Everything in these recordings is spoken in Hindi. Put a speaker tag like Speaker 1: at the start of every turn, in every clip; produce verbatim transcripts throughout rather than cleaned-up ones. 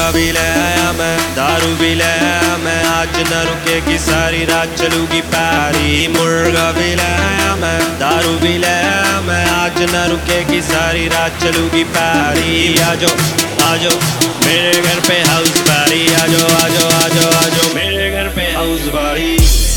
Speaker 1: मुर्गा भी ले आया मैं, दारू भी ले आया मैं, आज न रुकेगी सारी रात चलूगी प्यारी। मुर्गा भी ले आया मैं, दारू भी ले आया मैं, आज न रुकेगी सारी रात चलूगी प्यारी। आजो आजो मेरे घर पे हाउस पार्टी, आजो आजो आजो आजो मेरे घर पे हाउस पार्टी,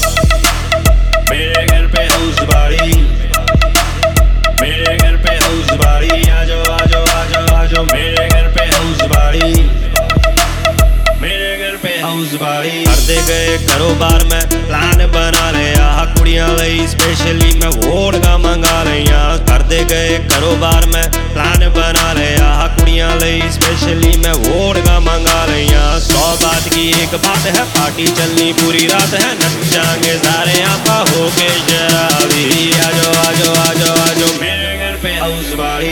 Speaker 1: मेरे घर पे हाउस पार्टी, मेरे घर पे हाउस पार्टी। आजो आजो आजो आजो मेरे घर पे हाउस पार्टी, मेरे घर पे हाउस पार्टी। करदे गए कारोबार में प्लान बना लिया, कुड़ियां लई स्पेशली मैं वोडका मंगा लिया। करदे गए कारोबार में प्लान बना लिया, कुड़ियां लई स्पेशली मैं वोडका मंगा लिया। सौ बात की एक बात है, पार्टी चलनी पूरी रात है, नचांगे सारे आपा होके शराबी। आजो आजो आजो आजो मेरे घर पे हाउस पार्टी,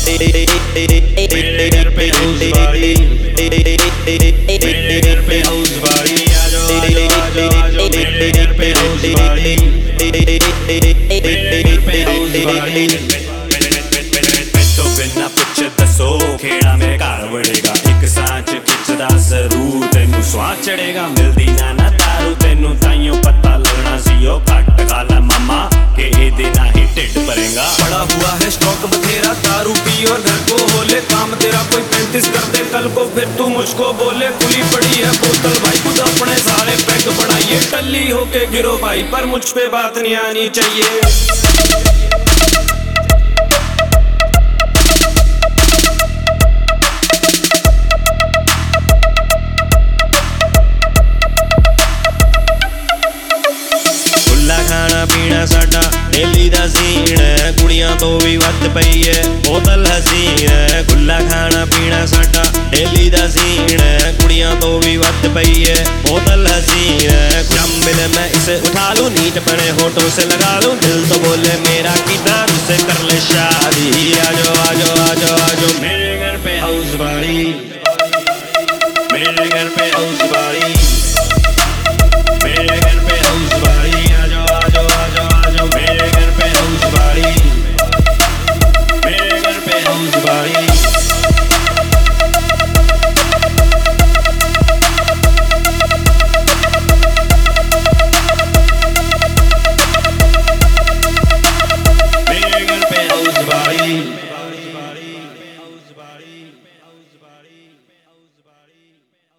Speaker 1: मेरे घर पे हाउस पार्टी, मेरे घर पे हाउस पार्टी। आजो आजो आजो आजो मेरे घर पे हाउस पार्टी, मेरे घर पे हाउस पार्टी।
Speaker 2: तो बिना पुछ दसो खेड़ा में घर वड़ेगा, एक सांच खिचदा जरूर तेनू स्वाद चढ़ेगा। मिलदी ना ना दारू तेनू ताइयों पता लगना सी ओ घट खाला मामा के एदे ना ही ढिड भरेगा।
Speaker 3: पड़ा हुआ है स्टॉक बथेरा, दारू पी और घर को होले, काम तेरा कोई पैंतीस कर दे कल को फिर तू मुझको बोले। खुली पड़ी है बोतल भाई खुद अपने सारे पैक बनाइए, टल्ली होके गिरो भाई पर मुझ पे बात नहीं आनी चाहिए।
Speaker 1: खाना पीना साडा डेली दा सीन है, कुड़ियां तो भी वत पई है बोतल हसीन है। खुला खाना पीना साडा डेली दा सीन है, कुड़ियां तो भी वत पई है बोतल हसीन है। जम मिले मैं इसे उठा लूं, नीच पड़े होठों से लगा लूं, दिल तो बोले मेरा कि दारू से कर ले शादी। आजो आजो आजो आजो मेरे घर पे हाउस पार्टी, मेरे घर पे हाउस पार्टी।